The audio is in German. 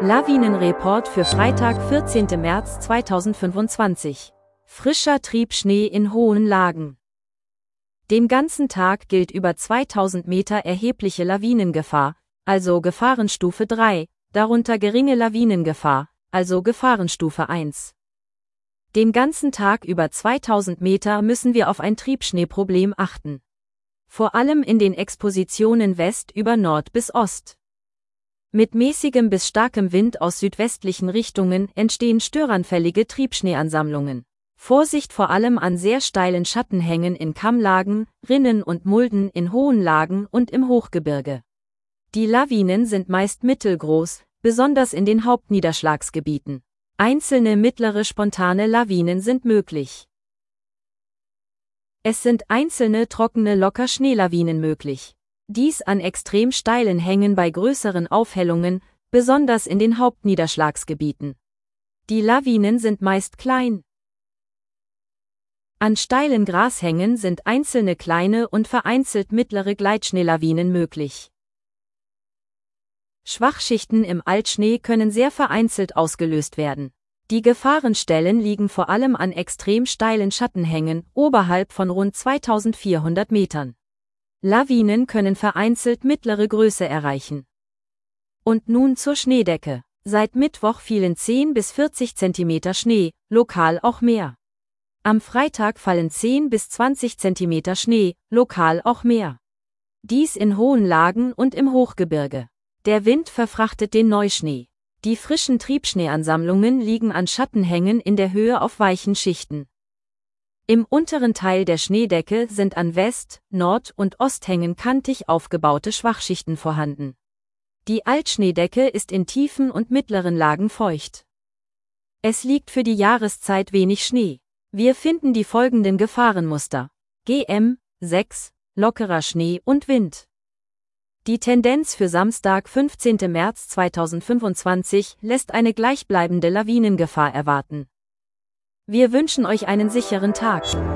Lawinenreport für Freitag, 14. März 2025. Frischer Triebschnee in hohen Lagen. Den ganzen Tag gilt über 2000 Meter erhebliche Lawinengefahr, also Gefahrenstufe 3, darunter geringe Lawinengefahr, also Gefahrenstufe 1. Den ganzen Tag über 2000 Meter müssen wir auf ein Triebschneeproblem achten. Vor allem in den Expositionen West über Nord bis Ost. Mit mäßigem bis starkem Wind aus südwestlichen Richtungen entstehen störanfällige Triebschneeansammlungen. Vorsicht vor allem an sehr steilen Schattenhängen in Kammlagen, Rinnen und Mulden in hohen Lagen und im Hochgebirge. Die Lawinen sind meist mittelgroß, besonders in den Hauptniederschlagsgebieten. Einzelne mittlere spontane Lawinen sind möglich. Es sind einzelne trockene Lockerschneelawinen möglich. Dies an extrem steilen Hängen bei größeren Aufhellungen, besonders in den Hauptniederschlagsgebieten. Die Lawinen sind meist klein. An steilen Grashängen sind einzelne kleine und vereinzelt mittlere Gleitschneelawinen möglich. Schwachschichten im Altschnee können sehr vereinzelt ausgelöst werden. Die Gefahrenstellen liegen vor allem an extrem steilen Schattenhängen, oberhalb von rund 2400 Metern. Lawinen können vereinzelt mittlere Größe erreichen. Und nun zur Schneedecke. Seit Mittwoch fielen 10 bis 40 cm Schnee, lokal auch mehr. Am Freitag fallen 10 bis 20 cm Schnee, lokal auch mehr. Dies in hohen Lagen und im Hochgebirge. Der Wind verfrachtet den Neuschnee. Die frischen Triebschneeansammlungen liegen an Schattenhängen in der Höhe auf weichen Schichten. Im unteren Teil der Schneedecke sind an West-, Nord- und Osthängen kantig aufgebaute Schwachschichten vorhanden. Die Altschneedecke ist in tiefen und mittleren Lagen feucht. Es liegt für die Jahreszeit wenig Schnee. Wir finden die folgenden Gefahrenmuster: GM 6, lockerer Schnee und Wind. Die Tendenz für Samstag, 15. März 2025, lässt eine gleichbleibende Lawinengefahr erwarten. Wir wünschen euch einen sicheren Tag.